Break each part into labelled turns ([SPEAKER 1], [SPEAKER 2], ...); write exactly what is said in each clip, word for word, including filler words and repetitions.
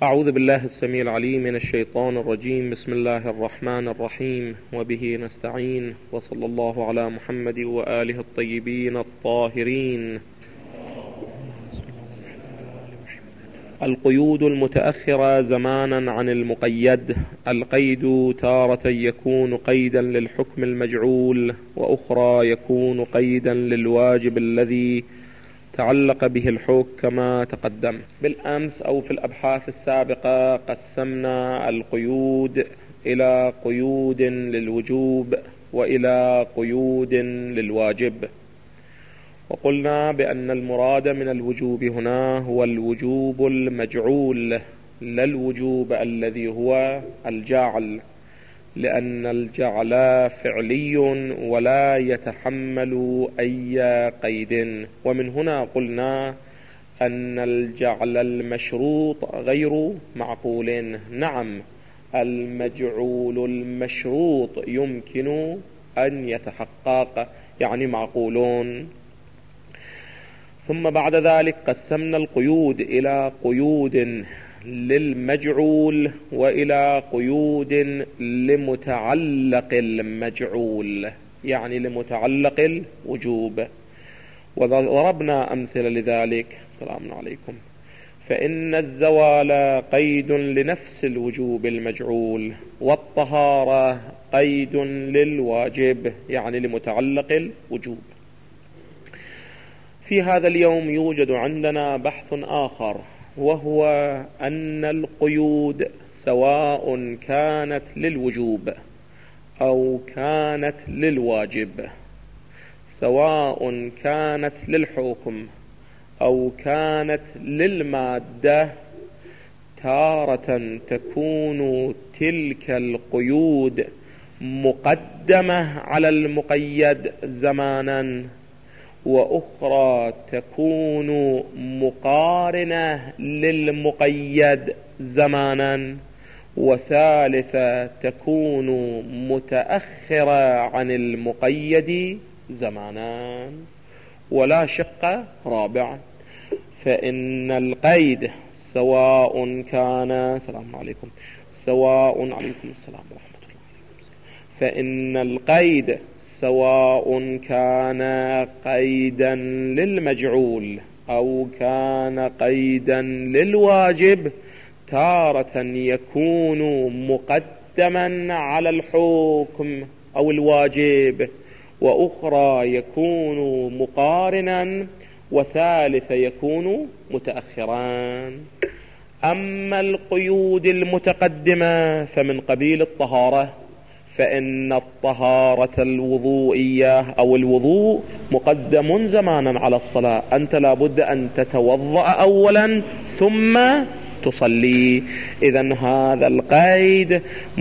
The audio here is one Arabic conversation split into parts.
[SPEAKER 1] أعوذ بالله السميع العليم من الشيطان الرجيم. بسم الله الرحمن الرحيم، وبه نستعين، وصلى الله على محمد وآله الطيبين الطاهرين. القيود المتأخرة زمانا عن المقيد. القيد تارة يكون قيدا للحكم المجعول، وأخرى يكون قيدا للواجب الذي تعلق به الحكم كما تقدم. بالأمس أو في الأبحاث السابقة قسمنا القيود إلى قيود للوجوب وإلى قيود للواجب، وقلنا بأن المراد من الوجوب هنا هو الوجوب المجعول لا الوجوب الذي هو الجعل، لأن الجعل فعلي ولا يتحمل أي قيد. ومن هنا قلنا أن الجعل المشروط غير معقول. نعم، المجعول المشروط يمكن أن يتحقق، يعني معقولون. ثم بعد ذلك قسمنا القيود إلى قيود للمجعول وإلى قيود لمتعلق المجعول، يعني لمتعلق الوجوب، وضربنا أمثلة لذلك. السلام عليكم. فإن الزوال قيد لنفس الوجوب المجعول، والطهارة قيد للواجب، يعني لمتعلق الوجوب. في هذا اليوم يوجد عندنا بحث آخر، وهو أن القيود سواء كانت للوجوب أو كانت للواجب، سواء كانت للحكم أو كانت للمادة، تارة تكون تلك القيود مقدمة على المقيد زمانا، وأخرى تكون مقارنة للمقيد زمانا، وثالثة تكون متأخرة عن المقيد زمانا، ولا شق رابع. فإن القيد سواء كان السلام عليكم سواء عليكم السلام ورحمة الله. فإن القيد سواء كان قيدا للمجعول أو كان قيدا للواجب، تارة يكون مقدما على الحكم أو الواجب، وأخرى يكون مقارنا، وثالثة يكون متأخرا. أما القيود المتقدمة فمن قبيل الطهارة، فإن الطهارة الوضوئية أو الوضوء مقدم زمانا على الصلاة. أنت لابد أن تتوضأ أولا ثم تصلي، إذن هذا القيد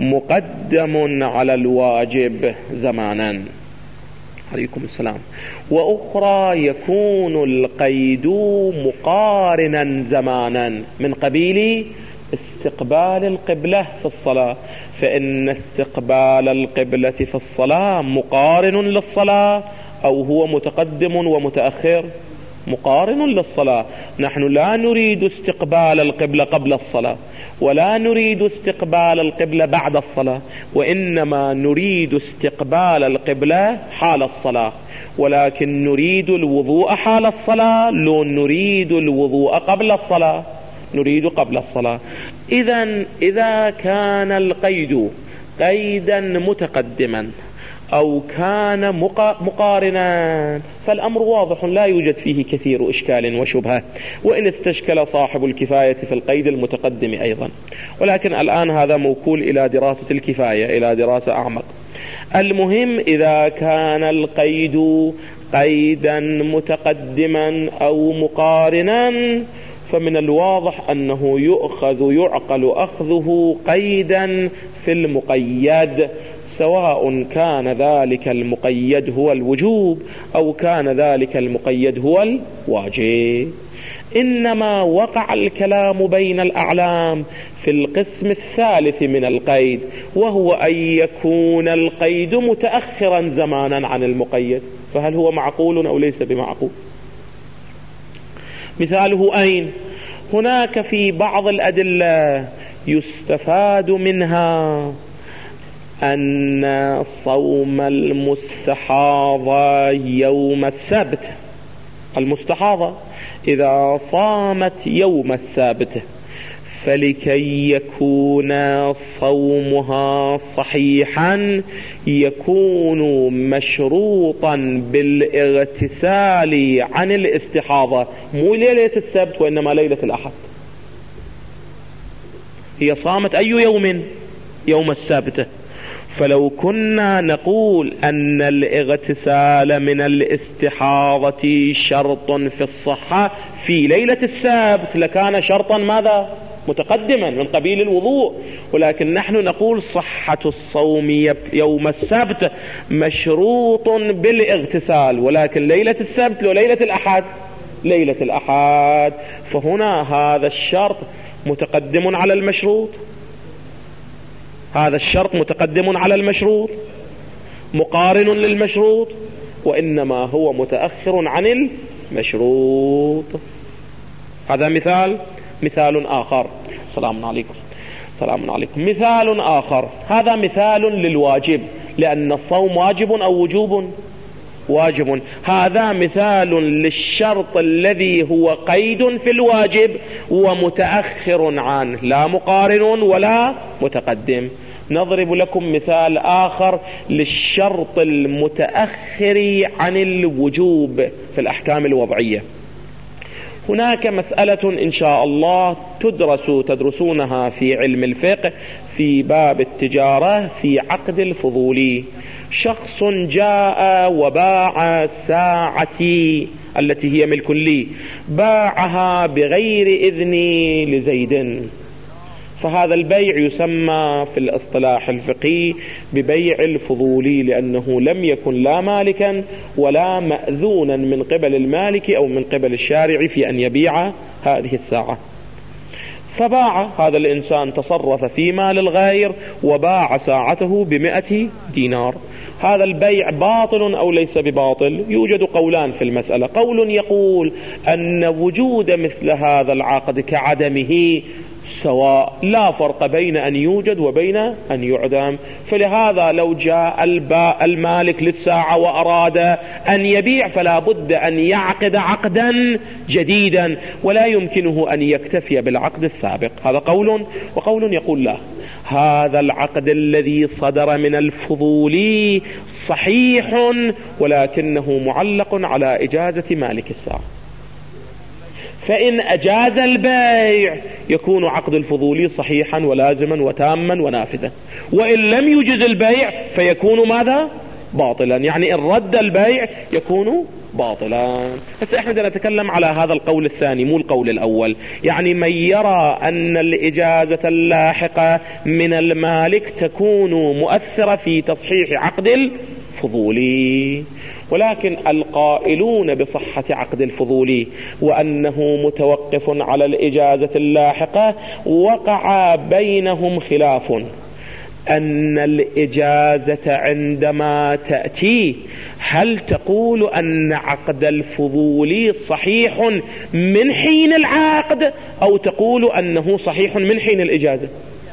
[SPEAKER 1] مقدم على الواجب زمانا. عليكم السلام. وأخرى يكون القيد مقارنا زمانا من قبيل استقبال القبلة في الصلاة، فإن استقبال القبلة في الصلاة مقارن للصلاة أو هو متقدم ومتأخر؟ مقارن للصلاة. نحن لا نريد استقبال القبلة قبل الصلاة، ولا نريد استقبال القبلة بعد الصلاة، وإنما نريد استقبال القبلة حال الصلاة، ولكن نريد الوضوء حال الصلاة، لو نريد الوضوء قبل الصلاة، نريد قبل الصلاة. إذن إذا كان القيد قيدا متقدما أو كان مقارنا فالأمر واضح، لا يوجد فيه كثير إشكال وشبهة، وإن استشكل صاحب الكفاية في القيد المتقدم أيضا، ولكن الآن هذا موكول إلى دراسة الكفاية، إلى دراسة أعمق. المهم إذا كان القيد قيدا متقدما أو مقارنا، فمن الواضح أنه يؤخذ يعقل أخذه قيدا في المقيد، سواء كان ذلك المقيد هو الوجوب أو كان ذلك المقيد هو الواجب. إنما وقع الكلام بين الأعلام في القسم الثالث من القيد، وهو أن يكون القيد متأخرا زمانا عن المقيد، فهل هو معقول أو ليس بمعقول؟ مثاله أين؟ هناك في بعض الأدلة يستفاد منها أن صوم المستحاضة يوم السبت، المستحاضة إذا صامت يوم السبت فلكي يكون صومها صحيحا يكون مشروطا بالاغتسال عن الاستحاضة، مو ليلة السبت وإنما ليلة الأحد. هي صامت أي يوم؟ يوم السبت. فلو كنا نقول أن الاغتسال من الاستحاضة شرط في الصحة في ليلة السبت لكان شرطا ماذا؟ متقدما من قبيل الوضوء. ولكن نحن نقول صحة الصوم يوم السبت مشروط بالاغتسال، ولكن ليلة السبت وليلة الأحد ليلة الأحد، فهنا هذا الشرط متقدم على المشروط، هذا الشرط متقدم على المشروط مقارن للمشروط، وإنما هو متأخر عن المشروط. هذا مثال. مثال آخر. سلام عليكم. سلام عليكم. مثال آخر، هذا مثال للواجب، لأن الصوم واجب أو وجوب؟ واجب. هذا مثال للشرط الذي هو قيد في الواجب ومتأخر عنه، لا مقارن ولا متقدم. نضرب لكم مثال آخر للشرط المتأخر عن الوجوب في الأحكام الوضعية. هناك مسألة إن شاء الله تدرس تدرسونها في علم الفقه في باب التجارة في عقد الفضولي. شخص جاء وباع ساعتي التي هي ملك لي، باعها بغير إذني لزيد، فهذا البيع يسمى في الاصطلاح الفقهي ببيع الفضولي، لأنه لم يكن لا مالكا ولا مأذونا من قبل المالك أو من قبل الشارع في أن يبيع هذه الساعة. فباع هذا الإنسان، تصرف في مال الغير وباع ساعته بمئة دينار. هذا البيع باطل أو ليس بباطل؟ يوجد قولان في المسألة. قول يقول أن وجود مثل هذا العقد كعدمه سواء، لا فرق بين أن يوجد وبين أن يعدم، فلهذا لو جاء المالك للساعة وأراد أن يبيع فلا بد أن يعقد عقدا جديدا، ولا يمكنه أن يكتفي بالعقد السابق. هذا قول. وقول يقول لا، هذا العقد الذي صدر من الفضولي صحيح ولكنه معلق على إجازة مالك الساعة، فإن أجاز البيع يكون عقد الفضولي صحيحا ولازما وتاما ونافذا، وإن لم يجز البيع فيكون ماذا؟ باطلا، يعني إن رد البيع يكون باطلا. بس احنا بدنا نتكلم على هذا القول الثاني مو القول الأول، يعني من يرى أن الإجازة اللاحقة من المالك تكون مؤثرة في تصحيح عقد الفضولي. ولكن القائلون بصحة عقد الفضولي وأنه متوقف على الإجازة اللاحقة وقع بينهم خلاف، أن الإجازة عندما تأتي هل تقول أن عقد الفضولي صحيح من حين العقد أو تقول أنه صحيح من حين الإجازة؟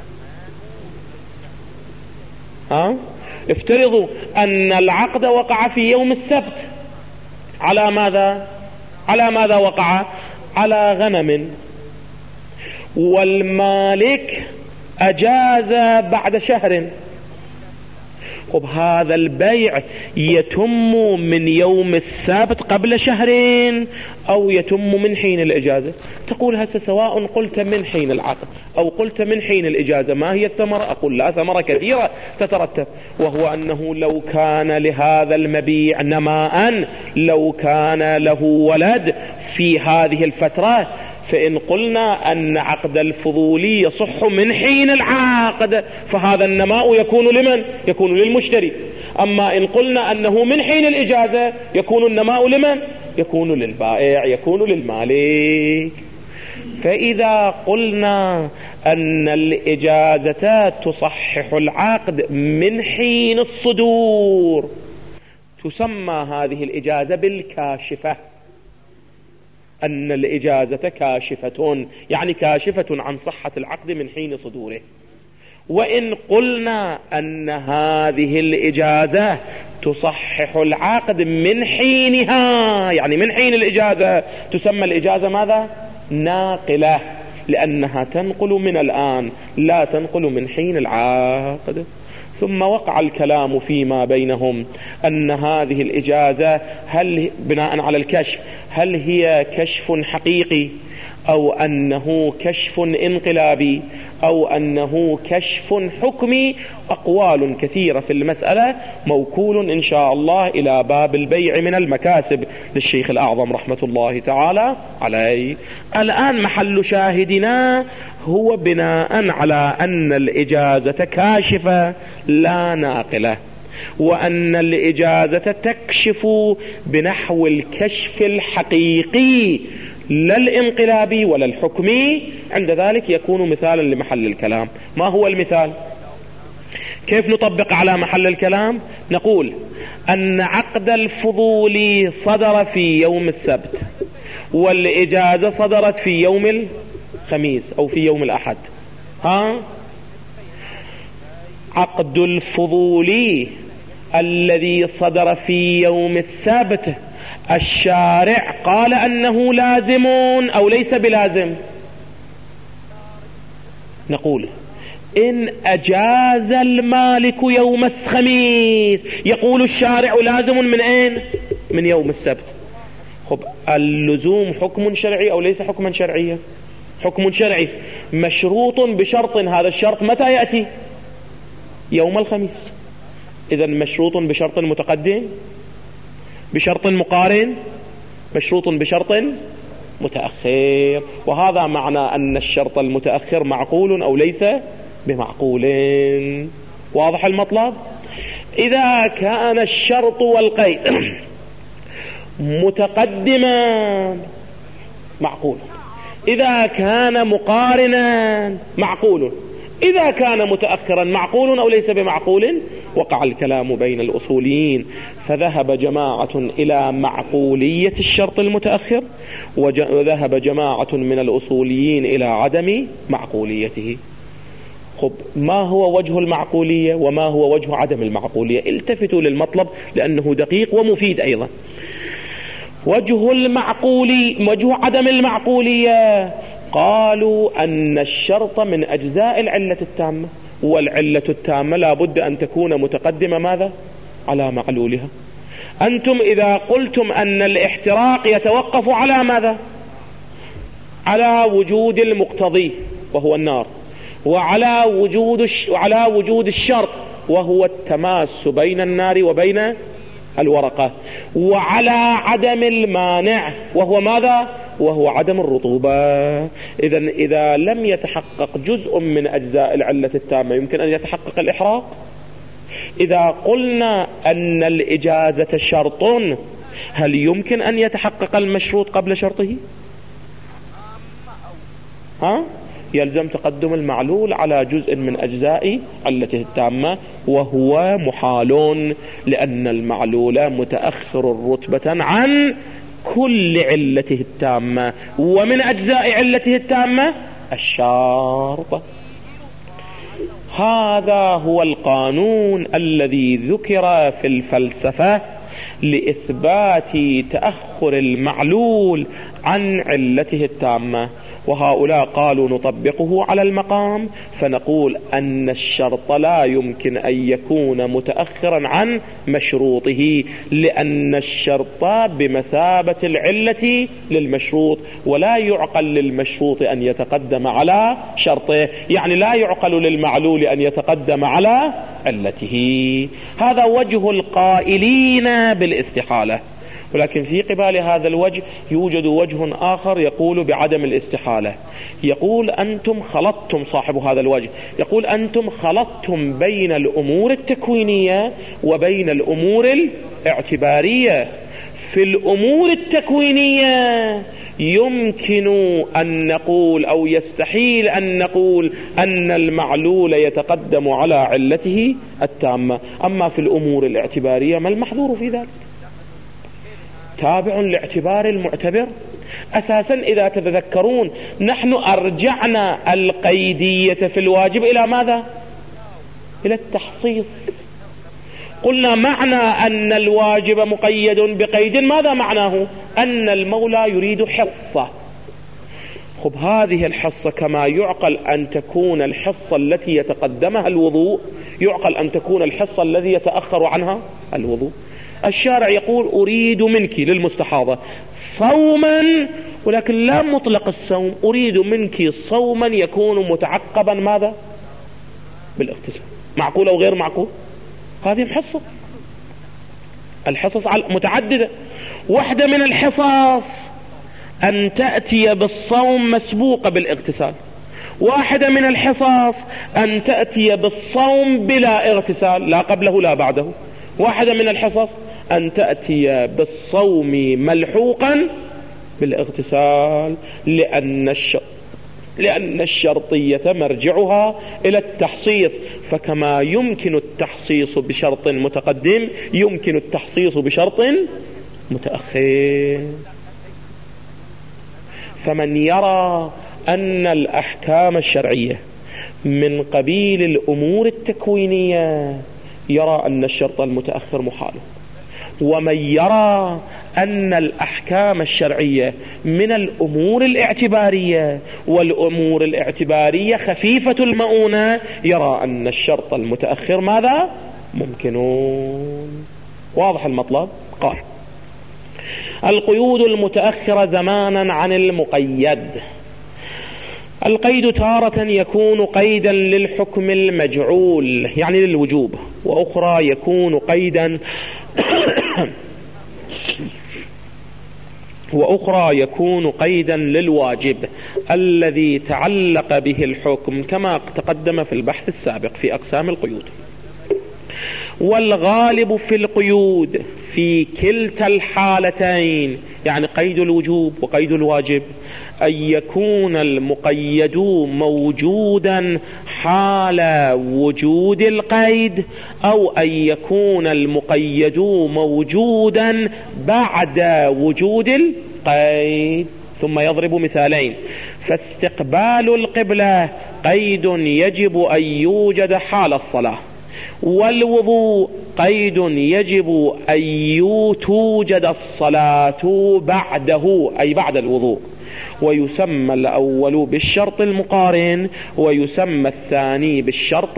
[SPEAKER 1] ها؟ افترضوا أن العقد وقع في يوم السبت، على ماذا؟ على ماذا وقع؟ على غنم، والمالك أجاز بعد شهر. خب هذا البيع يتم من يوم السبت قبل شهرين أو يتم من حين الإجازة؟ تقول هسه سواء قلت من حين العقد أو قلت من حين الإجازة ما هي الثمرة؟ أقول لا، ثمرة كثيرة تترتب، وهو أنه لو كان لهذا المبيع نماء، لو كان له ولد في هذه الفترة، فإن قلنا أن عقد الفضولي يصح من حين العقد فهذا النماء يكون لمن؟ يكون للمشتري. أما إن قلنا أنه من حين الإجازة يكون النماء لمن؟ يكون للبائع، يكون للمالك. فإذا قلنا أن الإجازة تصحح العقد من حين الصدور تسمى هذه الإجازة بالكاشفة. أن الإجازة كاشفة، يعني كاشفة عن صحة العقد من حين صدوره. وإن قلنا أن هذه الإجازة تصحح العقد من حينها، يعني من حين الإجازة، تسمى الإجازة ماذا؟ ناقلة، لأنها تنقل من الآن لا تنقل من حين العقد. ثم وقع الكلام فيما بينهم أن هذه الإجازة هل بناء على الكشف هل هي كشف حقيقي أو أنه كشف انقلابي أو أنه كشف حكمي. أقوال كثيرة في المسألة، موكول إن شاء الله إلى باب البيع من المكاسب للشيخ الأعظم رحمة الله تعالى عليه. الآن محل شاهدنا هو بناء على أن الإجازة كاشفة لا ناقلة، وأن الإجازة تكشف بنحو الكشف الحقيقي لا الانقلابي ولا الحكمي. عند ذلك يكون مثالا لمحل الكلام. ما هو المثال؟ كيف نطبق على محل الكلام؟ نقول أن عقد الفضول صدر في يوم السبت، والإجازة صدرت في يوم الخميس أو في يوم الأحد. ها؟ عقد الفضول الذي صدر في يوم السبت الشارع قال أنه لازم أو ليس بلازم؟ نقول إن أجاز المالك يوم الخميس يقول الشارع لازم من أين؟ من يوم السبت. خب اللزوم حكم شرعي أو ليس حكما شرعيا؟ حكم شرعي مشروط بشرط، هذا الشرط متى يأتي؟ يوم الخميس. إذن مشروط بشرط متقدم، بشرط مقارن، مشروط بشرط متأخر. وهذا معنى أن الشرط المتأخر معقول أو ليس بمعقول. واضح المطلب؟ إذا كان الشرط والقيد متقدما معقول، إذا كان مقارنا معقول، إذا كان متأخرا معقول أو ليس بمعقول. وقع الكلام بين الأصوليين، فذهب جماعة إلى معقولية الشرط المتأخر، وذهب جماعة من الأصوليين إلى عدم معقوليته. خب ما هو وجه المعقولية وما هو وجه عدم المعقولية؟ التفتوا للمطلب لأنه دقيق ومفيد أيضا. وجه المعقولي وجه عدم المعقولية، قالوا أن الشرط من أجزاء العلة التامة، والعلة التامة لا بد أن تكون متقدمة ماذا؟ على معلولها. أنتم إذا قلتم أن الاحتراق يتوقف على ماذا؟ على وجود المقتضي وهو النار، وعلى وجود على وجود الشرط وهو التماس بين النار وبين الورقة، وعلى عدم المانع وهو ماذا؟ وهو عدم الرطوبة. إذن إذا لم يتحقق جزء من أجزاء العلة التامة يمكن أن يتحقق الإحراق. إذا قلنا أن الإجازة شرط، هل يمكن أن يتحقق المشروط قبل شرطه؟ ها؟ يلزم تقدم المعلول على جزء من أجزاء علته التامة، وهو محال لأن المعلول متأخر رتبة عن كل علته التامة، ومن أجزاء علته التامة الشرط. هذا هو القانون الذي ذكر في الفلسفة لإثبات تأخر المعلول عن علته التامة. وهؤلاء قالوا نطبقه على المقام، فنقول أن الشرط لا يمكن أن يكون متأخرا عن مشروطه، لأن الشرط بمثابة العلة للمشروط، ولا يعقل للمشروط أن يتقدم على شرطه، يعني لا يعقل للمعلول أن يتقدم على علته. هذا وجه القائلين بالاستحالة. ولكن في قبال هذا الوجه يوجد وجه آخر يقول بعدم الاستحالة. يقول أنتم خلطتم، صاحب هذا الوجه يقول أنتم خلطتم بين الأمور التكوينية وبين الأمور الاعتبارية. في الأمور التكوينية يمكن أن نقول أو يستحيل أن نقول أن المعلول يتقدم على علته التامة. أما في الأمور الاعتبارية ما المحظور في ذلك؟ تابع لاعتبار المعتبر. أساسا إذا تتذكرون نحن أرجعنا القيدية في الواجب إلى ماذا؟ إلى التحصيص. قلنا معنى أن الواجب مقيد بقيد ماذا معناه؟ أن المولى يريد حصة. خب هذه الحصة كما يعقل أن تكون الحصة التي يتقدمها الوضوء، يعقل أن تكون الحصة الذي يتأخر عنها الوضوء. الشارع يقول أريد منك للمستحاضة صوما، ولكن لا مطلق الصوم، أريد منك صوما يكون متعقبا ماذا؟ بالاغتسال. معقول أو غير معقول؟ هذه حصة. الحصص متعددة. واحدة من الحصص أن تأتي بالصوم مسبوقة بالاغتسال. واحدة من الحصص أن تأتي بالصوم بلا اغتسال، لا قبله لا بعده. واحدة من الحصص أن تأتي بالصوم ملحوقا بالاغتسال، لأن الشرط لأن الشرطية مرجعها إلى التحصيص. فكما يمكن التحصيص بشرط متقدم يمكن التحصيص بشرط متأخر. فمن يرى أن الأحكام الشرعية من قبيل الأمور التكوينية يرى أن الشرط المتأخر محال، ومن يرى أن الأحكام الشرعية من الأمور الاعتبارية والأمور الاعتبارية خفيفة المؤونة يرى أن الشرط المتأخر ماذا؟ ممكنون. واضح المطلب؟ قال القيود المتأخرة زمانا عن المقيد. القيد تارة يكون قيدا للحكم المجعول يعني للوجوب، وأخرى يكون قيدا وأخرى يكون قيدا للواجب الذي تعلق به الحكم كما تقدم في البحث السابق في أقسام القيود. والغالب في القيود في كلتا الحالتين يعني قيد الوجوب وقيد الواجب أن يكون المقيد موجودا حال وجود القيد، أو أن يكون المقيد موجودا بعد وجود القيد. ثم يضرب مثالين. فاستقبال القبلة قيد يجب أن يوجد حال الصلاة، والوضوء قيد يجب أن توجد الصلاة بعده أي بعد الوضوء. ويسمى الأول بالشرط المقارن ويسمى الثاني بالشرط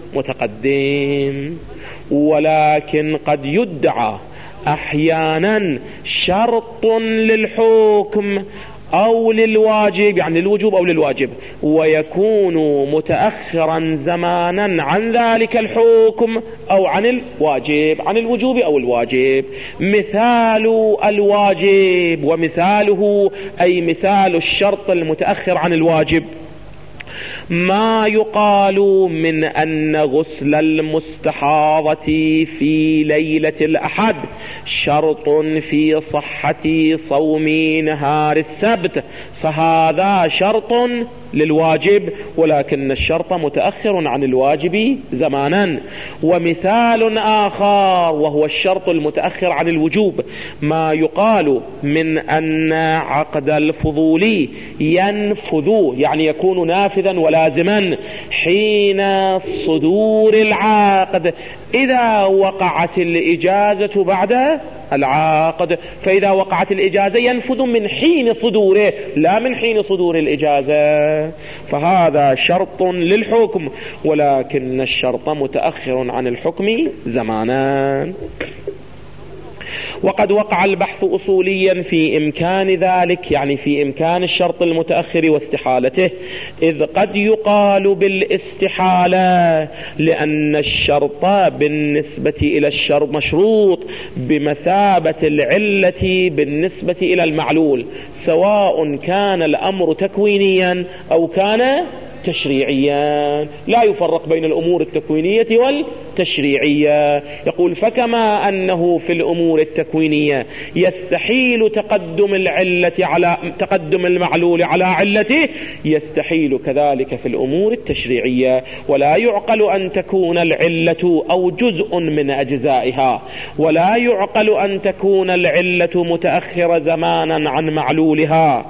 [SPEAKER 1] المتقدم. ولكن قد يدعى أحيانا شرط للحكم أو للواجب يعني للوجوب أو للواجب، ويكون متأخرا زمانا عن ذلك الحكم أو عن الواجب، عن الوجوب أو الواجب. مثال الواجب ومثاله أي مثال الشرط المتأخر عن الواجب ما يقال من أن غسل المستحاضة في ليلة الأحد شرط في صحة صوم نهار السبت، فهذا شرط للواجب ولكن الشرط متأخر عن الواجب زمانا. ومثال آخر وهو الشرط المتأخر عن الوجوب ما يقال من أن عقد الفضول ينفذ يعني يكون نافذا ولازما حين صدور العقد إذا وقعت الإجازة بعد العقد. فإذا وقعت الإجازة ينفذ من حين صدوره لا من حين صدور الإجازة، فهذا شرط للحكم ولكن الشرط متأخر عن الحكم زمانا. وقد وقع البحث أصوليا في إمكان ذلك يعني في إمكان الشرط المتأخر واستحالته، إذ قد يقال بالاستحالة لأن الشرط بالنسبة إلى الشرط مشروط بمثابة العلة بالنسبة إلى المعلول، سواء كان الأمر تكوينيا أو كان تشريعيان، لا يفرق بين الأمور التكوينية والتشريعية. يقول فكما أنه في الأمور التكوينية يستحيل تقدم العلة على تقدم المعلول على علته، يستحيل كذلك في الأمور التشريعية. ولا يعقل أن تكون العلة أو جزء من أجزائها، ولا يعقل أن تكون العلة متأخرة زمانا عن معلولها.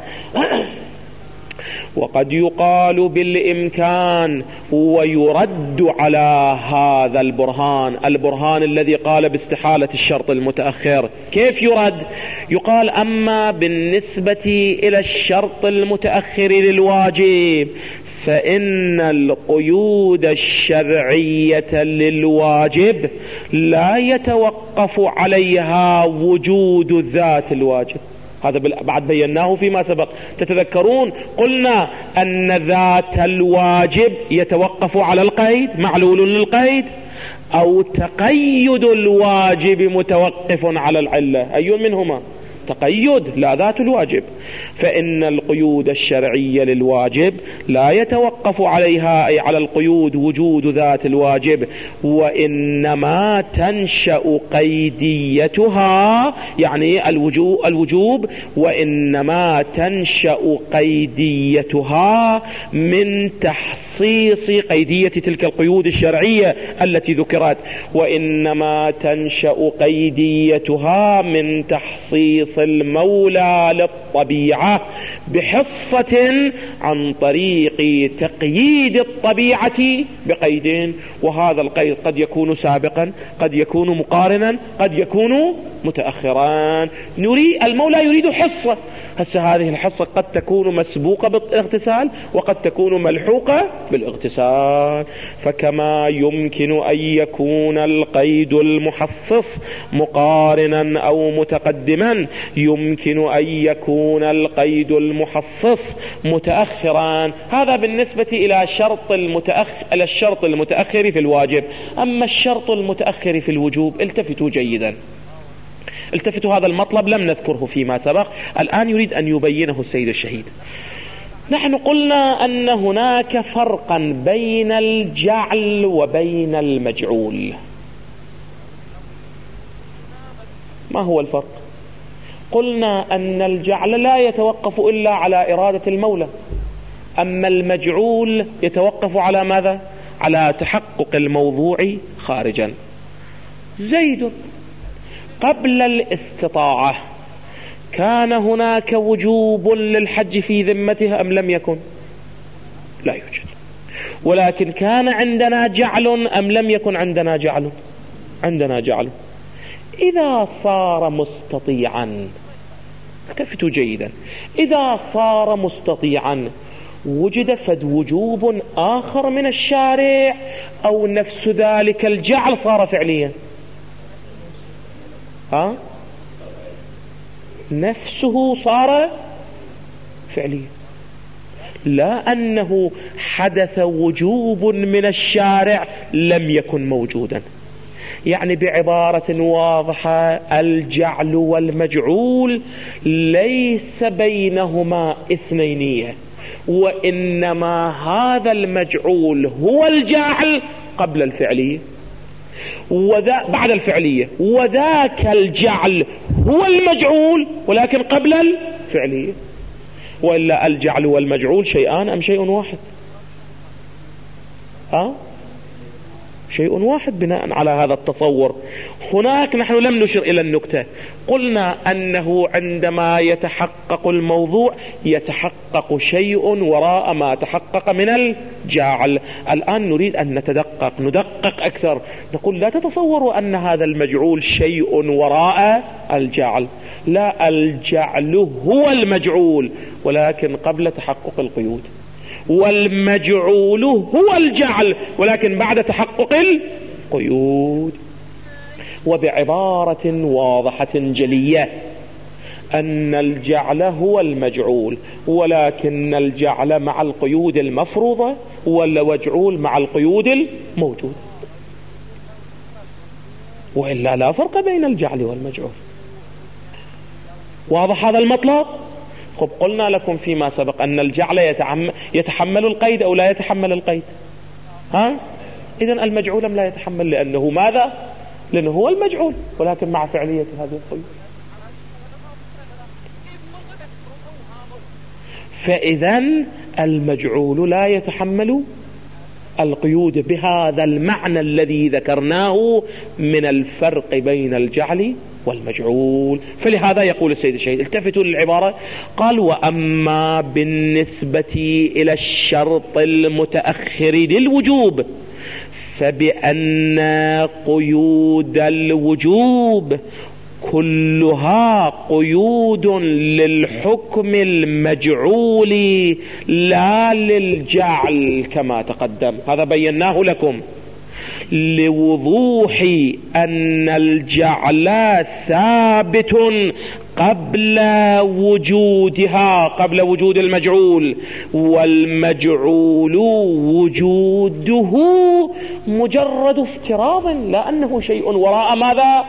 [SPEAKER 1] وقد يقال بالإمكان ويرد على هذا البرهان، البرهان الذي قال باستحالة الشرط المتأخر. كيف يرد؟ يقال أما بالنسبة إلى الشرط المتأخر للواجب فإن القيود الشرعية للواجب لا يتوقف عليها وجود ذات الواجب. هذا بعد بيناه فيما سبق. تتذكرون قلنا أن ذات الواجب يتوقف على القيد، معلول للقيد، أو تقيد الواجب متوقف على العلة. أي منهما؟ تقيد لا ذات الواجب. فإن القيود الشرعية للواجب لا يتوقف عليها أي على القيود وجود ذات الواجب، وإنما تنشأ قيديتها، يعني الوجوب, الوجوب وإنما تنشأ قيديتها من تحصيص قيدية تلك القيود الشرعية التي ذكرت، وإنما تنشأ قيديتها من تحصيص المولى للطبيعة بحصة عن طريق تقييد الطبيعة بقيدين. وهذا القيد قد يكون سابقا، قد يكون مقارنا، قد يكون متأخرا. نريد المولى يريد حصة، هسه هذه الحصة قد تكون مسبوقة بالاغتسال وقد تكون ملحوقة بالاغتسال. فكما يمكن أن يكون القيد المحصص مقارنا أو متقدما، يمكن أن يكون القيد المحصص متأخرا. هذا بالنسبة إلى شرط المتأخر إلى الشرط المتأخر في الواجب. أما الشرط المتأخر في الوجوب، التفتوا جيدا، التفتوا، هذا المطلب لم نذكره فيما سبق، الآن يريد أن يبينه السيد الشهيد. نحن قلنا أن هناك فرقا بين الجعل وبين المجعول. ما هو الفرق؟ قلنا أن الجعل لا يتوقف إلا على إرادة المولى، أما المجعول يتوقف على ماذا؟ على تحقق الموضوع خارجا. زيد قبل الاستطاعة كان هناك وجوب للحج في ذمته أم لم يكن؟ لا يوجد. ولكن كان عندنا جعل أم لم يكن عندنا جعل؟ عندنا جعل. إذا صار مستطيعا، التفتوا جيدا، إذا صار مستطيعا وجد فد وجوب آخر من الشارع أو نفس ذلك الجعل صار فعليا؟ ها؟ نفسه صار فعليا، لا أنه حدث وجوب من الشارع لم يكن موجودا. يعني بعبارة واضحة، الجعل والمجعول ليس بينهما اثنينية، وإنما هذا المجعول هو الجعل قبل الفعلية وذا بعد الفعلية، وذاك الجعل هو المجعول ولكن قبل الفعلية. وإلا الجعل والمجعول شيئان أم شيء واحد؟ ها؟ شيء واحد بناء على هذا التصور. هناك نحن لم نشر إلى النكتة، قلنا أنه عندما يتحقق الموضوع يتحقق شيء وراء ما تحقق من الجعل. الآن نريد أن نتدقق ندقق أكثر، نقول لا تتصوروا أن هذا المجعول شيء وراء الجعل، لا، الجعل هو المجعول ولكن قبل تحقق القيود، والمجعول هو الجعل ولكن بعد تحقق القيود. وبعبارة واضحة جلية أن الجعل هو المجعول ولكن الجعل مع القيود المفروضة والمجعول مع القيود الموجودة، وإلا لا فرق بين الجعل والمجعول. واضح هذا المطلب؟ خب قلنا لكم فيما سبق أن الجعل يتحمل القيد أو لا يتحمل القيد؟ ها؟ إذن المجعول لا يتحمل، لأنه ماذا؟ لأنه هو المجعول ولكن مع فعلية هذه القيود. فإذن المجعول لا يتحمل القيود بهذا المعنى الذي ذكرناه من الفرق بين الجعل والمجعول. فلهذا يقول السيد الشهيد، التفتوا للعبارة، قال: وأما بالنسبة إلى الشرط المتأخر للوجوب فبأن قيود الوجوب كلها قيود للحكم المجعول لا للجعل كما تقدم. هذا بيناه لكم لوضوح أن الجعل ثابت قبل وجودها، قبل وجود المجعول، والمجعول وجوده مجرد افتراض لا أنه شيء وراء ماذا؟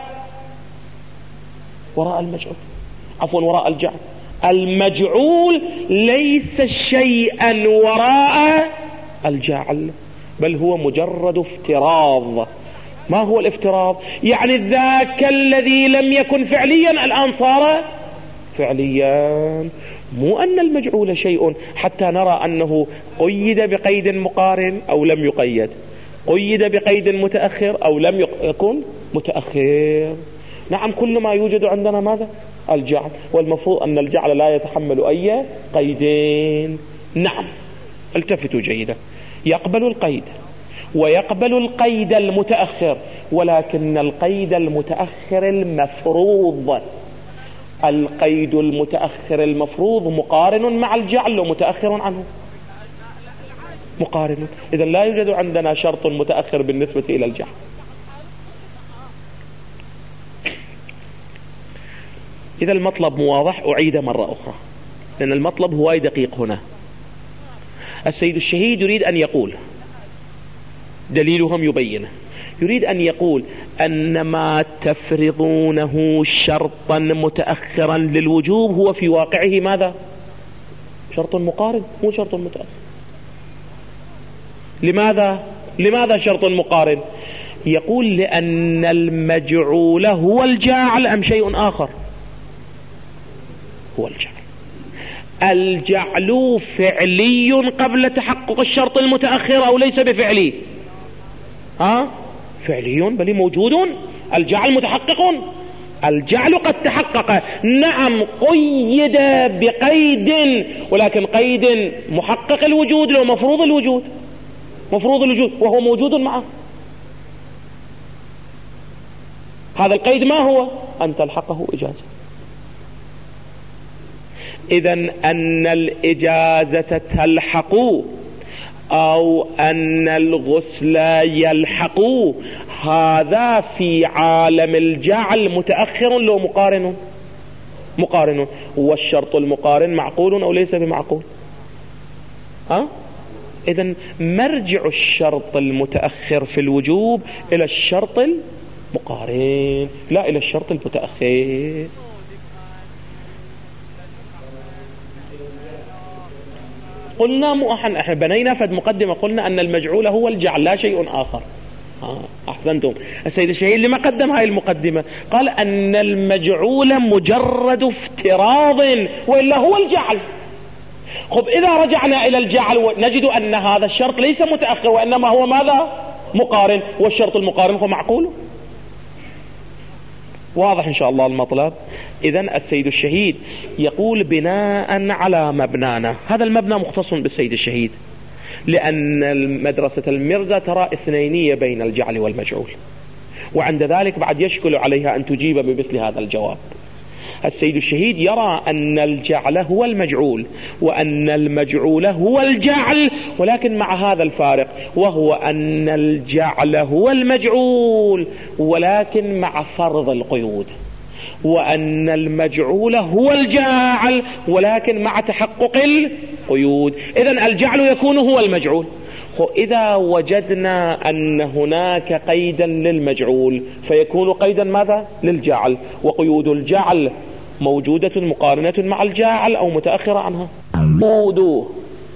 [SPEAKER 1] وراء المجعول، عفوا وراء الجعل. المجعول ليس شيئا وراء الجعل، بل هو مجرد افتراض. ما هو الافتراض؟ يعني ذاك الذي لم يكن فعليا الآن صار فعليا، مو أن المجعول شيء حتى نرى أنه قيد بقيد مقارن أو لم يقيد، قيد بقيد متأخر أو لم يكن متأخر. نعم، كل ما يوجد عندنا ماذا؟ الجعل، والمفروض أن الجعل لا يتحمل أي قيدين. نعم، التفتوا جيدا، يقبل القيد ويقبل القيد المتأخر، ولكن القيد المتأخر المفروض، القيد المتأخر المفروض مقارن مع الجعل ومتأخر عنه، مقارن. إذن لا يوجد عندنا شرط متأخر بالنسبة إلى الجعل. إذا المطلب واضح، أعيد مرة أخرى لأن المطلب هو دقيق هنا. السيد الشهيد يريد أن يقول، دليلهم يبينه، يريد أن يقول أن ما تفرضونه شرطا متأخرا للوجوب هو في واقعه ماذا؟ شرط مقارن، مو شرط متأخر. لماذا؟ لماذا شرط مقارن؟ يقول لأن المجعول هو الجاعل أم شيء آخر؟ هو الجعل. الجعل فعلي قبل تحقق الشرط المتأخر أو ليس بفعلي؟ ها؟ فعلي، بل موجود. الجعل متحقق، الجعل قد تحقق. نعم، قيد بقيد، ولكن قيد محقق الوجود لو مفروض الوجود، مفروض الوجود وهو موجود معه. هذا القيد ما هو؟ أن تلحقه إجازة. إذن أن الإجازة تلحق أو أن الغسل يلحق، هذا في عالم الجعل متأخر لو مقارن؟ مقارن. والشرط المقارن معقول أو ليس بمعقول؟ ها؟ إذن مرجع الشرط المتأخر في الوجوب إلى الشرط المقارن لا إلى الشرط المتأخر. قلنا مؤحن، احنا بنينا فد مقدمة، قلنا أن المجعول هو الجعل لا شيء آخر. آه أحسنتم. السيد الشهيد لما قدم هاي المقدمة قال أن المجعول مجرد افتراض وإلا هو الجعل. خب إذا رجعنا إلى الجعل نجد أن هذا الشرط ليس متأخر وإنما هو ماذا؟ مقارن، والشرط المقارن هو معقول. واضح إن شاء الله المطلب. إذن السيد الشهيد يقول بناء على مبنانا، هذا المبنى مختص بالسيد الشهيد لأن مدرسة المرزا ترى اثنينية بين الجعل والمجعول، وعند ذلك بعد يشكل عليها أن تجيب بمثل هذا الجواب. السيد الشهيد يرى أن الجعل هو المجعول وأن المجعول هو الجعل، ولكن مع هذا الفارق، وهو أن الجعل هو المجعول ولكن مع فرض القيود، وأن المجعول هو الجاعل ولكن مع تحقق القيود. إذن الجعل يكون هو المجعول. إذا وجدنا أن هناك قيدا للمجعول فيكون قيدا ماذا؟ للجعل، وقيود الجعل موجودة مقارنة مع الجاعل أو متأخرة عنها. موضوع.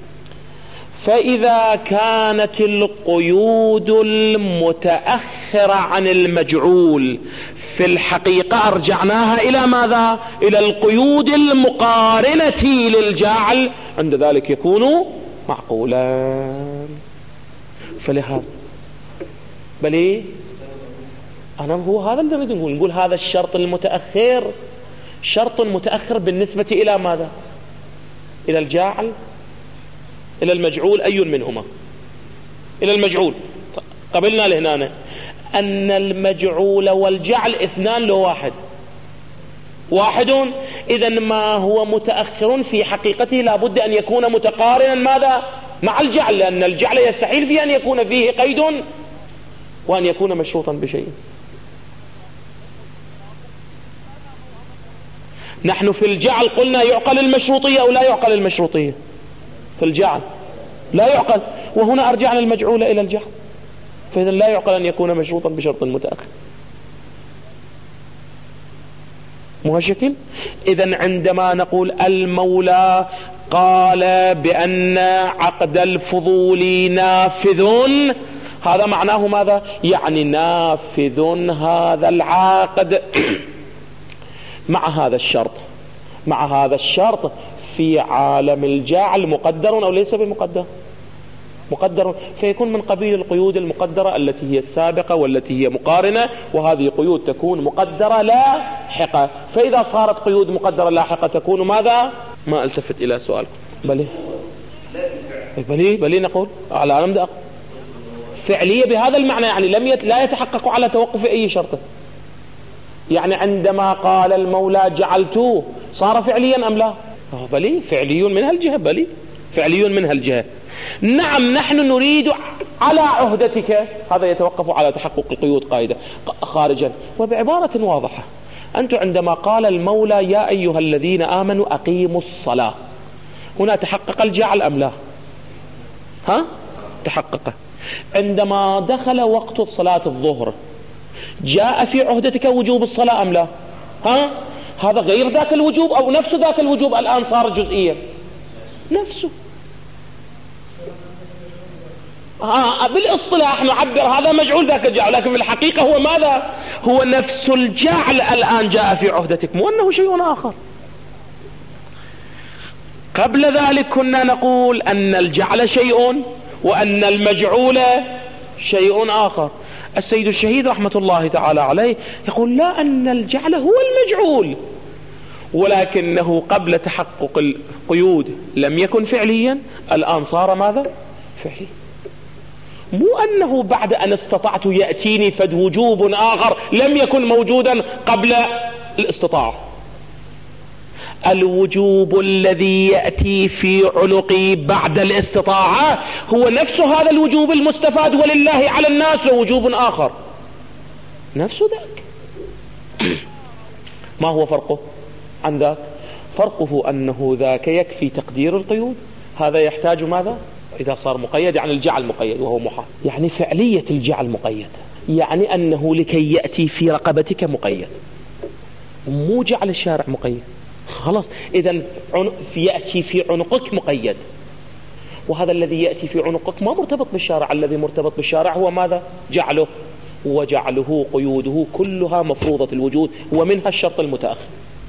[SPEAKER 1] فإذا كانت القيود المتأخرة عن المجعول في الحقيقة أرجعناها إلى ماذا؟ إلى القيود المقارنة للجاعل، عند ذلك يكون معقولا. فلهذا بل إيه؟ أنا هو هذا اللي نريد نقول نقول هذا الشرط المتأخر شرط متأخر بالنسبة إلى ماذا؟ إلى الجاعل، إلى المجعول، أي منهما؟ إلى المجعول. قبلنا لهنا أن المجعول والجعل اثنان لو واحد واحد، إذن ما هو متأخر في حقيقته لابد أن يكون متقارنا ماذا؟ مع الجعل، لأن الجعل يستحيل فيه أن يكون فيه قيد وأن يكون مشروطا بشيء. نحن في الجعل قلنا يعقل المشروطية أو لا يعقل المشروطية؟ في الجعل لا يعقل، وهنا أرجعنا المجعول إلى الجعل، فإذا لا يعقل أن يكون مشروطا بشرط متأخر. مو هالشكل؟ إذن عندما نقول المولى قال بأن عقد الفضول نافذ، هذا معناه ماذا؟ يعني نافذ هذا العقد مع هذا الشرط، مع هذا الشرط في عالم الجاعل مقدر أو ليس بمقدر؟ مقدر، فيكون من قبيل القيود المقدرة التي هي السابقة والتي هي مقارنة، وهذه قيود تكون مقدرة لاحقة. فإذا صارت قيود مقدرة لاحقة تكون ماذا؟ ما التفت إلى سؤالكم. بلي بلي بلي نقول على نمد فعلية بهذا المعنى، يعني لم يت... لا يتحقق على توقف أي شرط. يعني عندما قال المولى جعلته صار فعليا أم لا؟ بلي فعلي من هالجهة، بلي فعلي من هالجهة. نعم نحن نريد على عهدتك، هذا يتوقف على تحقق القيود قائدة خارجا. وبعبارة واضحة، أنت عندما قال المولى يا أيها الذين آمنوا أقيموا الصلاة، هنا تحقق الجعل أم لا؟ ها؟ تحقق. عندما دخل وقت صلاة الظهر جاء في عهدتك وجوب الصلاة أم لا؟ ها؟ هذا غير ذاك الوجوب أو نفس ذاك الوجوب الآن صار جزئيا؟ نفسه. آه بالاصطلاح نعبر هذا مجعول ذاك الجعل، لكن في الحقيقة هو ماذا؟ هو نفس الجعل الآن جاء في عهدتك، مو أنه شيء آخر. قبل ذلك كنا نقول أن الجعل شيء وأن المجعول شيء آخر. السيد الشهيد رحمة الله تعالى عليه يقول لا، أن الجعل هو المجعول، ولكنه قبل تحقق القيود لم يكن فعليا، الآن صار ماذا؟ فعلي. مو أنه بعد أن استطعت يأتيني فد وجوب آخر لم يكن موجودا قبل الاستطاعة. الوجوب الذي يأتي في عنقي بعد الاستطاعة هو نفس هذا الوجوب المستفاد، ولله على الناس لوجوب آخر نفس ذاك. ما هو فرقه عن ذاك؟ فرقه أنه ذاك يكفي تقدير القيود، هذا يحتاج ماذا؟ إذا صار مقيد يعني الجعل مقيد وهو محال، يعني فعلية الجعل مقيد، يعني أنه لكي يأتي في رقبتك مقيد، مو جعل الشارع مقيد خلاص. إذن يأتي في عنقك مقيد، وهذا الذي يأتي في عنقك ما مرتبط بالشارع، الذي مرتبط بالشارع هو ماذا؟ جعله، وجعله قيوده كلها مفروضة الوجود، ومنها الشرط المتأخر.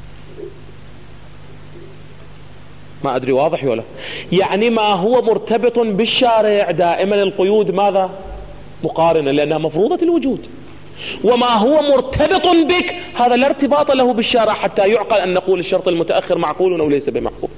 [SPEAKER 1] ما أدري واضح ولا؟ يعني ما هو مرتبط بالشارع دائما القيود ماذا؟ مقارنة، لأنها مفروضة الوجود. وما هو مرتبط بك هذا لا ارتباط له بالشارع حتى يعقل أن نقول الشرط المتأخر معقول أو ليس بمعقول.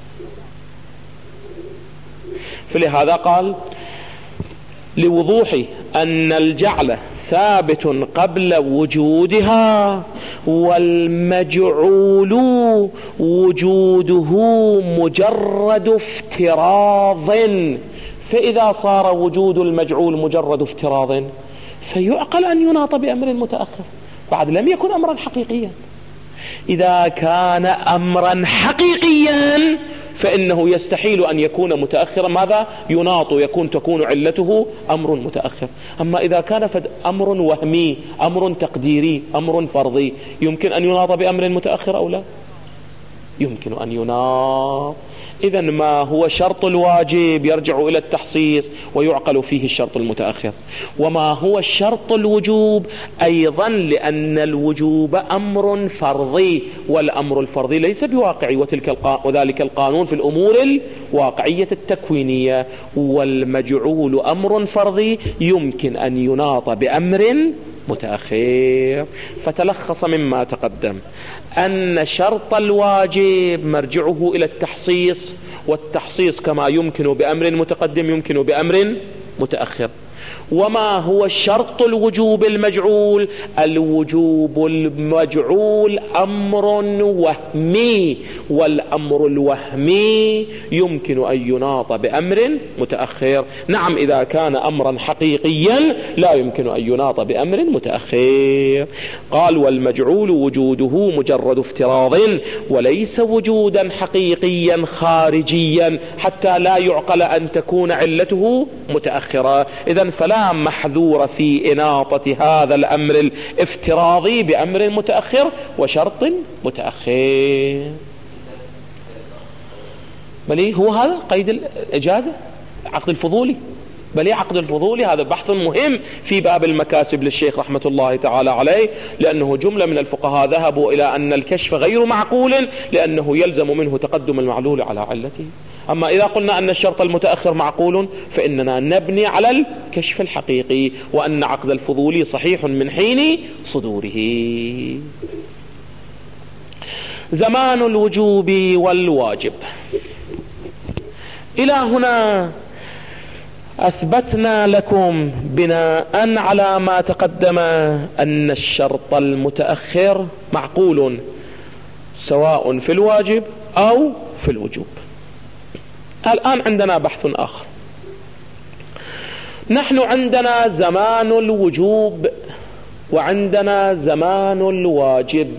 [SPEAKER 1] فلهذا قال لوضوح أن الجعل ثابت قبل وجودها، والمجعول وجوده مجرد افتراض. فإذا صار وجود المجعول مجرد افتراض فيعقل أن يناط بأمر متأخر، بعد لم يكن أمرا حقيقيا. إذا كان أمرا حقيقيا فإنه يستحيل أن يكون متأخرا ماذا؟ يناط، يكون تكون علته أمر متأخر. أما إذا كان أمر وهمي، أمر تقديري، أمر فرضي، يمكن أن يناط بأمر متأخر أو لا؟ يمكن أن يناط. إذا ما هو شرط الواجب يرجع إلى التحصيص ويعقل فيه الشرط المتأخر، وما هو الشرط الوجوب أيضا لأن الوجوب أمر فرضي، والأمر الفرضي ليس بواقعي، وتلك القا... وذلك القانون في الأمور الواقعية التكوينية. والمجعول أمر فرضي يمكن أن يناط بأمر متأخر. فتلخص مما تقدم أن شرط الواجب مرجعه إلى التحصيص، والتحصيص كما يمكن بأمر متقدم يمكن بأمر متأخر. وما هو الشرط الوجوب المجعول؟ الوجوب المجعول أمر وهمي، والأمر الوهمي يمكن أن يناط بأمر متأخر. نعم إذا كان أمرا حقيقيا لا يمكن أن يناط بأمر متأخر. قال والمجعول وجوده مجرد افتراض وليس وجودا حقيقيا خارجيا حتى لا يعقل أن تكون علته متأخرة. إذن فلا محذور في إناطة هذا الأمر الافتراضي بأمر متأخر وشرط متأخر. بل هو هذا قيد الإجازة، عقد الفضولي. بل عقد الفضولي هذا بحث مهم في باب المكاسب للشيخ رحمة الله تعالى عليه، لأنه جملة من الفقهاء ذهبوا إلى أن الكشف غير معقول لأنه يلزم منه تقدم المعلول على علته. أما إذا قلنا أن الشرط المتأخر معقول فإننا نبني على الكشف الحقيقي، وأن عقد الفضولي صحيح من حين صدوره. زمان الوجوب والواجب. إلى هنا أثبتنا لكم بناء على ما تقدم أن الشرط المتأخر معقول سواء في الواجب أو في الوجوب. الآن عندنا بحث آخر. نحن عندنا زمان الوجوب وعندنا زمان الواجب.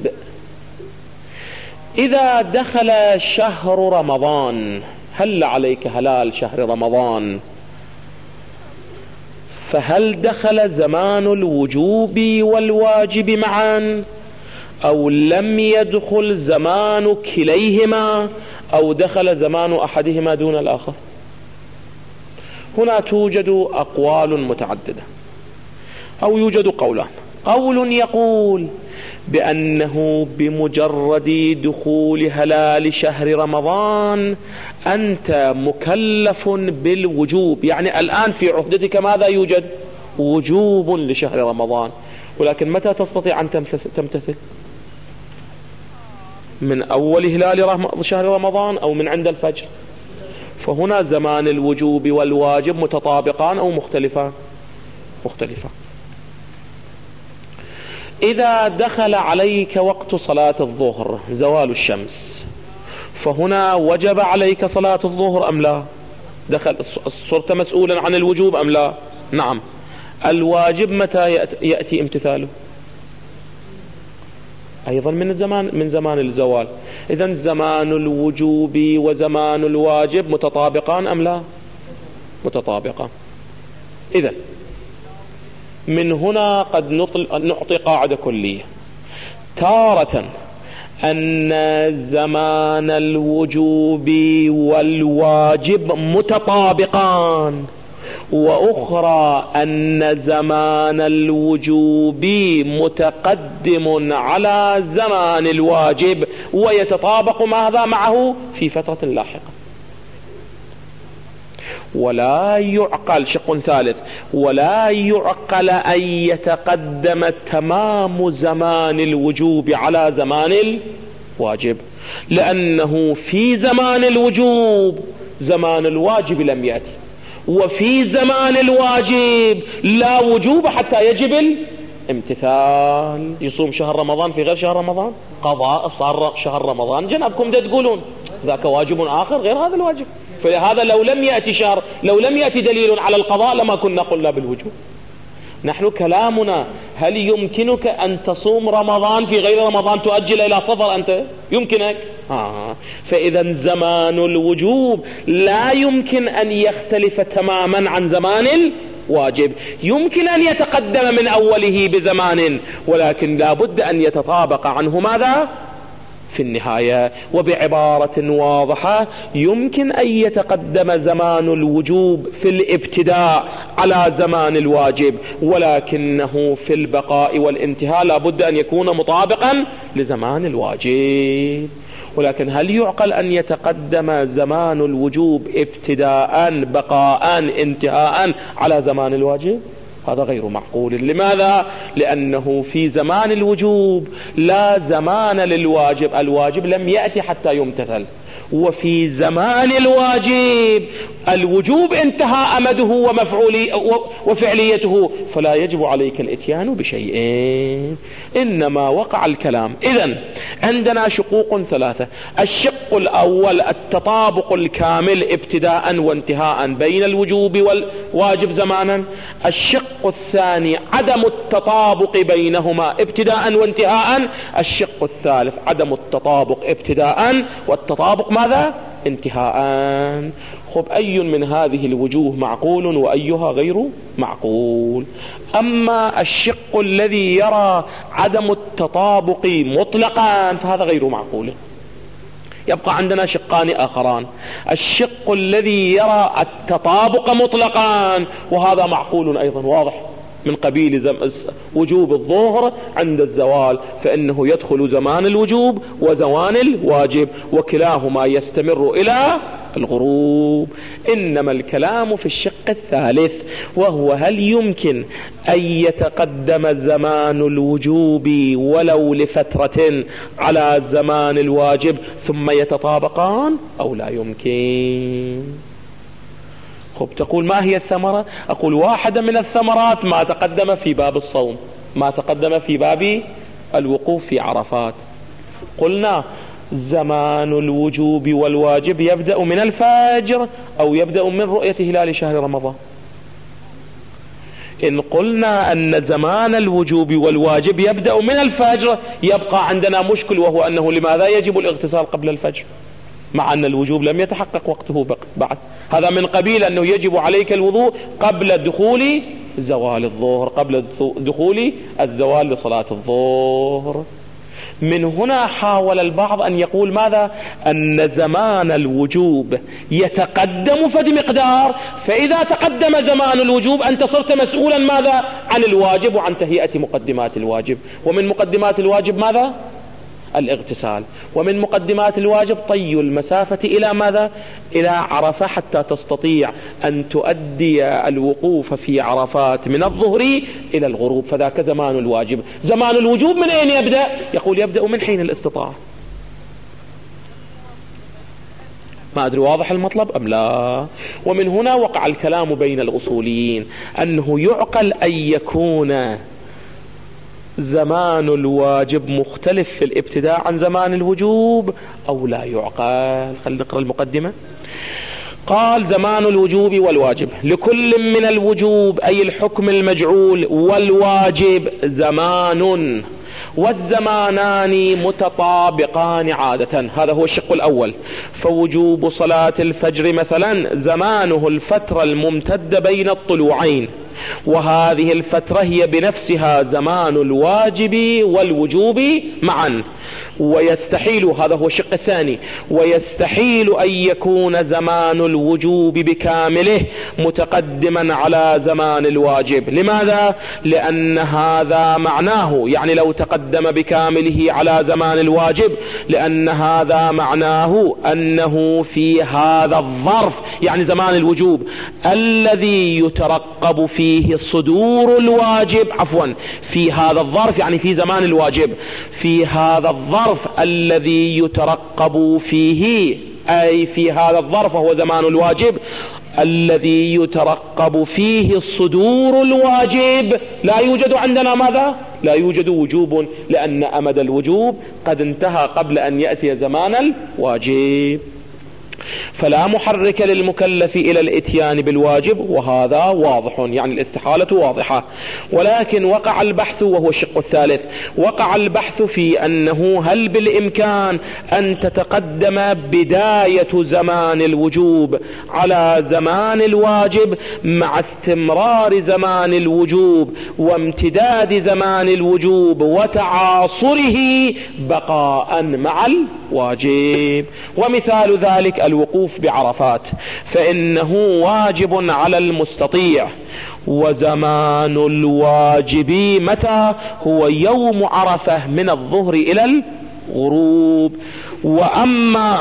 [SPEAKER 1] إذا دخل شهر رمضان، هل عليك هلال شهر رمضان، فهل دخل زمان الوجوب والواجب معا أو لم يدخل زمان كليهما أو دخل زمان أحدهما دون الآخر؟ هنا توجد أقوال متعددة أو يوجد قولان. قول يقول بأنه بمجرد دخول هلال شهر رمضان أنت مكلف بالوجوب، يعني الآن في عهدتك ماذا يوجد؟ وجوب لشهر رمضان، ولكن متى تستطيع أن تمتثل؟ من أول هلال شهر رمضان أو من عند الفجر؟ فهنا زمان الوجوب والواجب متطابقان أو مختلفان؟ مختلفان. إذا دخل عليك وقت صلاة الظهر زوال الشمس، فهنا وجب عليك صلاة الظهر أم لا؟ دخل صرت مسؤولا عن الوجوب أم لا؟ نعم. الواجب متى يأتي امتثاله؟ أيضا من زمان من زمان الزوال. إذن زمان الوجوب وزمان الواجب متطابقان أم لا؟ متطابقان. إذن من هنا قد نعطي قاعدة كلية: تارة أن زمان الوجوب والواجب متطابقان، وأخرى أن زمان الوجوب متقدم على زمان الواجب ويتطابق ماذا معه في فترة لاحقة. ولا يعقل شق ثالث، ولا يعقل أن يتقدم تمام زمان الوجوب على زمان الواجب، لأنه في زمان الوجوب زمان الواجب لم يأتي، وفي زمان الواجب لا وجوب حتى يجب الامتثال. يصوم شهر رمضان في غير شهر رمضان، قضاء صار شهر رمضان جنابكم دا تقولون ذاك واجب آخر غير هذا الواجب. فلهذا لو لم يأتي شهر لو لم يأتي دليل على القضاء لما كنا قلنا بالوجوب. نحن كلامنا هل يمكنك أن تصوم رمضان في غير رمضان، تؤجل إلى صفر أنت؟ يمكنك؟ آه. فإذا زمان الوجوب لا يمكن أن يختلف تماما عن زمان الواجب، يمكن أن يتقدم من أوله بزمان، ولكن لا بد أن يتطابق عنه ماذا؟ في النهاية. وبعبارة واضحة يمكن أن يتقدم زمان الوجوب في الابتداء على زمان الواجب، ولكنه في البقاء والانتهاء لا بد أن يكون مطابقا لزمان الواجب. ولكن هل يعقل أن يتقدم زمان الوجوب ابتداء بقاء انتهاء على زمان الواجب؟ هذا غير معقول. لماذا؟ لأنه في زمان الوجوب لا زمان للواجب، الواجب لم يأتي حتى يمتثل، وفي زمان الواجب الوجوب انتهى أمده ومفعولي وفعليته، فلا يجب عليك الاتيان بشيء، إنما وقع الكلام. إذن عندنا شقوق ثلاثة: الشق الأول التطابق الكامل ابتداء وانتهاء بين الوجوب والواجب زمانا. الشق الثاني عدم التطابق بينهما ابتداء وانتهاء. الشق الثالث عدم التطابق ابتداء والتطابق ماذا؟ انتهاء. خب أي من هذه الوجوه معقول وأيها غير معقول؟ أما الشق الذي يرى عدم التطابق مطلقا فهذا غير معقول. يبقى عندنا شقان آخران: الشق الذي يرى التطابق مطلقا، وهذا معقول أيضا واضح من قبيل وجوب الظهر عند الزوال، فإنه يدخل زمان الوجوب وزوان الواجب، وكلاهما يستمر إلى الغروب. إنما الكلام في الشق الثالث، وهو هل يمكن أن يتقدم زمان الوجوب ولو لفترة على زمان الواجب ثم يتطابقان أو لا يمكن؟ خب تقول ما هي الثمرة؟ أقول واحدة من الثمرات ما تقدم في باب الصوم، ما تقدم في باب الوقوف في عرفات. قلنا زمان الوجوب والواجب يبدأ من الفجر أو يبدأ من رؤية هلال شهر رمضان. إن قلنا أن زمان الوجوب والواجب يبدأ من الفجر يبقى عندنا مشكل، وهو أنه لماذا يجب الاغتسال قبل الفجر مع أن الوجوب لم يتحقق وقته بعد؟ هذا من قبيل أنه يجب عليك الوضوء قبل دخول زوال الظهر، قبل دخول الزوال لصلاة الظهر. من هنا حاول البعض أن يقول ماذا؟ أن زمان الوجوب يتقدم فد مقدار، فإذا تقدم زمان الوجوب أنت صرت مسؤولا ماذا؟ عن الواجب وعن تهيئة مقدمات الواجب. ومن مقدمات الواجب ماذا؟ الاغتسال. ومن مقدمات الواجب طي المسافة إلى ماذا؟ إلى عرفة، حتى تستطيع أن تؤدي الوقوف في عرفات من الظهر إلى الغروب، فذاك زمان الواجب. زمان الوجوب من أين يبدأ؟ يقول يبدأ من حين الاستطاعة. ما أدري واضح المطلب أم لا؟ ومن هنا وقع الكلام بين الأصوليين أنه يعقل أن يكون زمان الواجب مختلف في الابتداء عن زمان الوجوب أو لا يعقل. خلينا نقرأ المقدمة. قال: زمان الوجوب والواجب لكل من الوجوب أي الحكم المجعول والواجب زمان، والزمانان متطابقان عادة. هذا هو الشق الأول. فوجوب صلاة الفجر مثلا زمانه الفترة الممتدة بين الطلوعين، وهذه الفترة هي بنفسها زمان الواجب والوجوب معا. ويستحيل، هذا هو الشق الثاني، ويستحيل أن يكون زمان الوجوب بكامله متقدما على زمان الواجب. لماذا؟ لأن هذا معناه، يعني لو تقدم بكامله على زمان الواجب، لأن هذا معناه أنه في هذا الظرف، يعني زمان الوجوب الذي يترقب فيه صدور الواجب، عفوا في هذا الظرف يعني في زمان الواجب، في هذا الظرف الذي يترقب فيه، أي في هذا الظرف هو زمان الواجب الذي يترقب فيه صدور الواجب، لا يوجد عندنا ماذا؟ لا يوجد وجوب، لأن أمد الوجوب قد انتهى قبل أن يأتي زمان الواجب. فلا محرك للمكلف إلى الإتيان بالواجب، وهذا واضح، يعني الاستحالة واضحة. ولكن وقع البحث، وهو الشق الثالث، وقع البحث في أنه هل بالإمكان أن تتقدم بداية زمان الوجوب على زمان الواجب مع استمرار زمان الوجوب وامتداد زمان الوجوب وتعاصره بقاء مع الواجب. ومثال ذلك الوقوف بعرفات، فإنه واجب على المستطيع، وزمان الواجب متى؟ هو يوم عرفة من الظهر إلى الغروب. وأما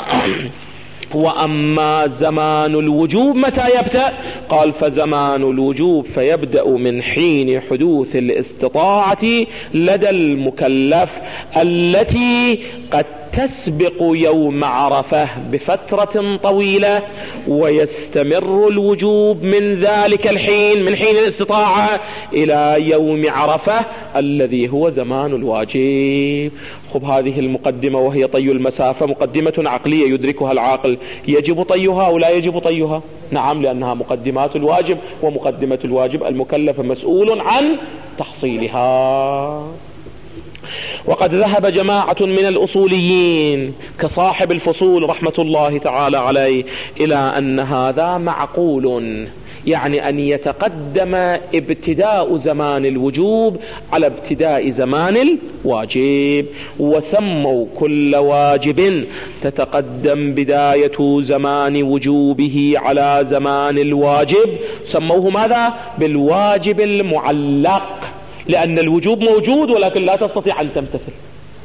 [SPEAKER 1] وأما زمان الوجوب متى يبدأ؟ قال فزمان الوجوب فيبدأ من حين حدوث الاستطاعة لدى المكلف التي قد تسبق يوم عرفة بفترة طويلة، ويستمر الوجوب من ذلك الحين، من حين الاستطاعة إلى يوم عرفة الذي هو زمان الواجب. خب هذه المقدمة وهي طي المسافة مقدمة عقلية يدركها العاقل، يجب طيها أو لا يجب طيها؟ نعم، لأنها مقدمات الواجب، ومقدمة الواجب المكلف مسؤول عن تحصيلها. وقد ذهب جماعة من الأصوليين كصاحب الفصول رحمة الله تعالى عليه إلى أن هذا معقول، يعني أن يتقدم ابتداء زمان الوجوب على ابتداء زمان الواجب، وسموا كل واجب تتقدم بداية زمان وجوبه على زمان الواجب سموه ماذا؟ بالواجب المعلق، لأن الوجوب موجود ولكن لا تستطيع أن تمتثل.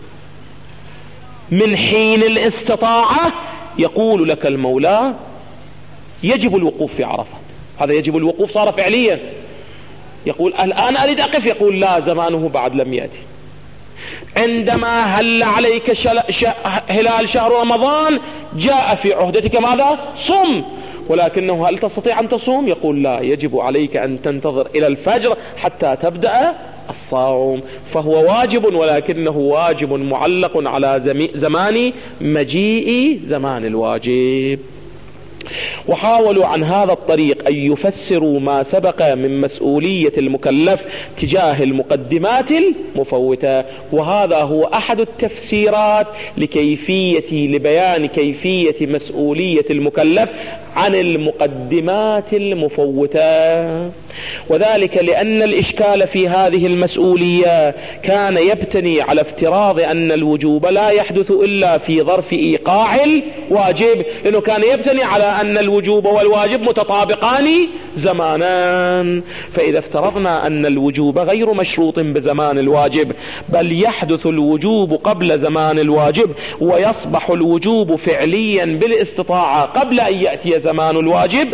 [SPEAKER 1] من حين الاستطاعة يقول لك المولى يجب الوقوف في عرفات، هذا يجب الوقوف صار فعليا. يقول الآن أريد أقف، يقول لا، زمانه بعد لم يأتي. عندما هل عليك شل... ش... هلال شهر رمضان جاء في عهدتك ماذا؟ صم، ولكنه هل تستطيع أن تصوم؟ يقول لا، يجب عليك أن تنتظر إلى الفجر حتى تبدأ الصوم. فهو واجب ولكنه واجب معلق على زمي... زمان مجيء زمان الواجب. وحاولوا عن هذا الطريق أن يفسروا ما سبق من مسؤولية المكلف تجاه المقدمات المفوتة، وهذا هو أحد التفسيرات لكيفية لبيان كيفية مسؤولية المكلف عن المقدمات المفوتة. وذلك لأن الإشكال في هذه المسؤولية كان يبتني على افتراض أن الوجوب لا يحدث إلا في ظرف إيقاع الواجب، لأنه كان يبتني على أن الوجوب والواجب متطابقان زمانا. فإذا افترضنا أن الوجوب غير مشروط بزمان الواجب، بل يحدث الوجوب قبل زمان الواجب، ويصبح الوجوب فعليا بالاستطاعة قبل أن يأتي زمان الواجب،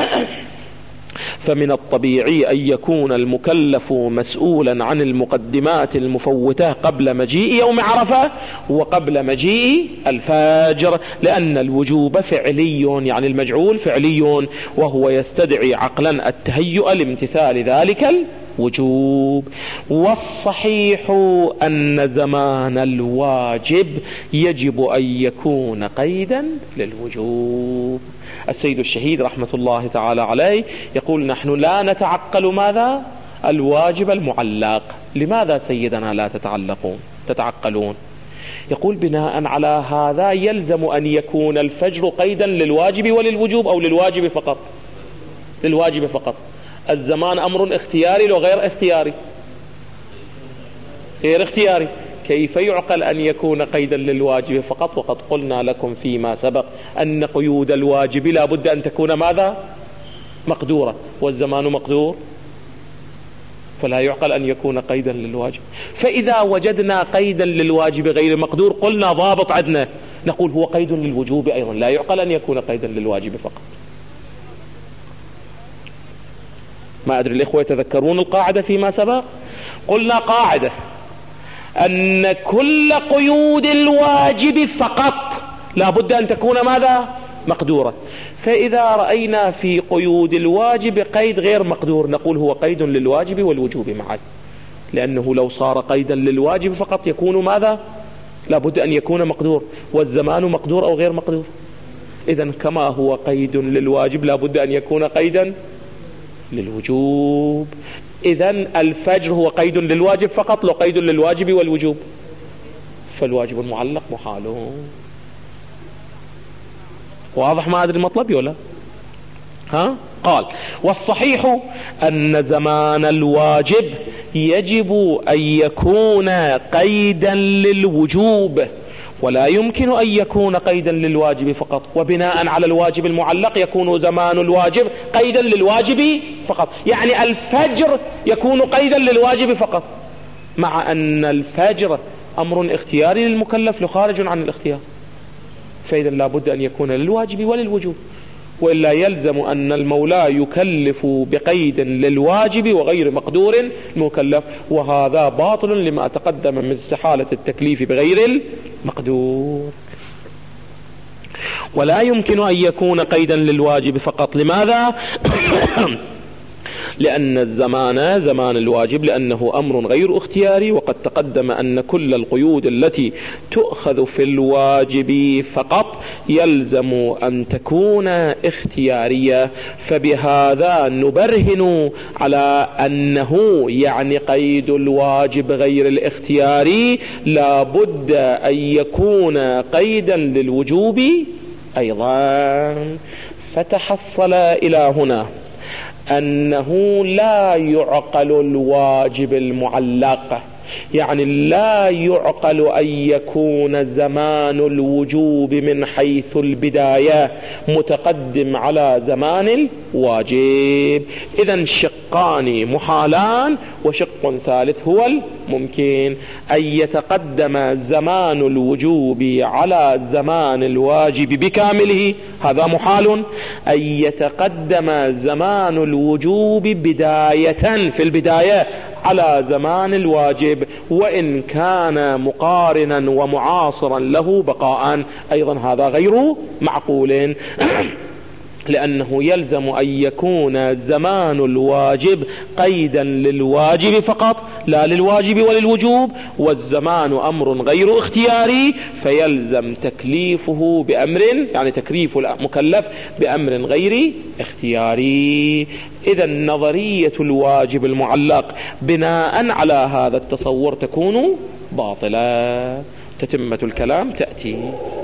[SPEAKER 1] فمن الطبيعي أن يكون المكلف مسؤولا عن المقدمات المفوتة قبل مجيء يوم عرفة وقبل مجيء الفجر، لأن الوجوب فعلي، يعني المجعول فعلي، وهو يستدعي عقلا التهيؤ لامتثال ذلك الوجوب. والصحيح أن زمان الواجب يجب أن يكون قيدا للوجوب. السيد الشهيد رحمة الله تعالى عليه يقول نحن لا نتعقل ماذا؟ الواجب المعلق. لماذا سيدنا لا تتعلقون تتعقلون؟ يقول بناء على هذا يلزم أن يكون الفجر قيدا للواجب وللوجوب، أو للواجب فقط؟ للواجب فقط. الزمان أمر اختياري لو غير اختياري؟ غير اختياري. كيف يعقل أن يكون قيدا للواجب فقط، وقد قلنا لكم فيما سبق أن قيود الواجب لا بد أن تكون ماذا؟ مقدورة، والزمان مقدور، فلا يعقل أن يكون قيدا للواجب. فإذا وجدنا قيدا للواجب غير مقدور قلنا ضابط عدنا، نقول هو قيد للوجوب أيضا، لا يعقل أن يكون قيدا للواجب فقط. ما أدري الإخوة يتذكرون القاعدة فيما سبق؟ قلنا قاعدة أن كل قيود الواجب فقط لا بد أن تكون ماذا؟ مقدورة. فإذا رأينا في قيود الواجب قيد غير مقدور نقول هو قيد للواجب والوجوب معا، لأنه لو صار قيدا للواجب فقط يكون ماذا؟ لا بد أن يكون مقدور، والزمان مقدور أو غير مقدور؟ إذن كما هو قيد للواجب لا بد أن يكون قيدا للوجوب. إذن الفجر هو قيد للواجب فقط، لو قيد للواجب والوجوب فالواجب المعلق محال. واضح ما أدري مطلبي ولا ها؟ قال والصحيح أن زمان الواجب يجب أن يكون قيدا للوجوب، ولا يمكن أن يكون قيدا للواجب فقط، وبناء على الواجب المعلق يكون زمان الواجب قيدا للواجب فقط. يعني الفجر يكون قيدا للواجب فقط، مع أن الفجر أمر اختياري للمكلف لخارج عن الاختيار، فإذا لا بد أن يكون للواجب وللوجوب، وإلا يلزم أن المولى يكلف بقيد للواجب وغير مقدور المكلف، وهذا باطل لما تقدم من استحالة التكليف بغير المقدور. ولا يمكن أن يكون قيدا للواجب فقط. لماذا؟ لأن الزمان زمان الواجب لأنه أمر غير اختياري، وقد تقدم أن كل القيود التي تؤخذ في الواجب فقط يلزم أن تكون اختيارية، فبهذا نبرهن على أنه يعني قيد الواجب غير الاختياري لا بد أن يكون قيدا للوجوب أيضا. فتحصل إلى هنا أنه لا يعقل الواجب المعلق، يعني لا يعقل أن يكون زمان الوجوب من حيث البداية متقدم على زمان الواجب. إذن شقان محالان، وشق ثالث هو الممكن، أن يتقدم زمان الوجوب على زمان الواجب بكامله، هذا محال. أن يتقدم زمان الوجوب بداية في البداية على زمان الواجب، وإن كان مقارنا ومعاصرا له بقاء، أيضا هذا غير معقول، لأنه يلزم أن يكون زمان الواجب قيدا للواجب فقط لا للواجب وللوجوب، والزمان أمر غير اختياري فيلزم تكليفه بأمر، يعني تكليف المكلف بأمر غير اختياري. إذا نظرية الواجب المعلق بناء على هذا التصور تكون باطلة. تتمة الكلام تأتي.